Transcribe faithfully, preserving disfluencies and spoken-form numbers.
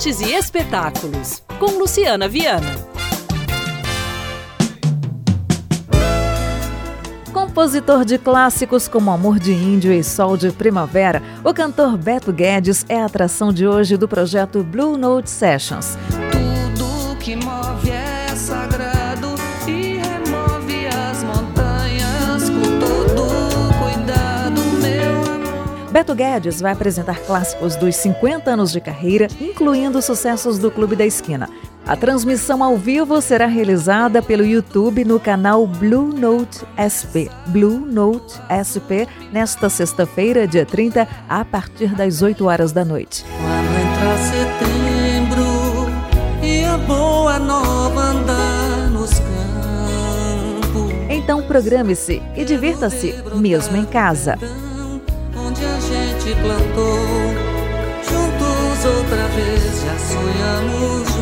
artes e espetáculos, com Luciana Viana. Compositor de clássicos como Amor de Índio e Sol de Primavera, o cantor Beto Guedes é a atração de hoje do projeto Blue Note Sessions. Tudo que move é sagrado e remove as montanhas com todo cuidado, meu amor. Beto Guedes vai apresentar clássicos dos cinquenta anos de carreira, incluindo sucessos do Clube da Esquina. A transmissão ao vivo será realizada pelo YouTube no canal Blue Note S P. Blue Note S P, nesta sexta-feira, dia trinta, a partir das oito horas da noite. Quando entrar setembro e a boa nova andar nos campos, Então programe-se e divirta-se, mesmo em casa. onde a gente plantou, juntos outra vez já sonhamos.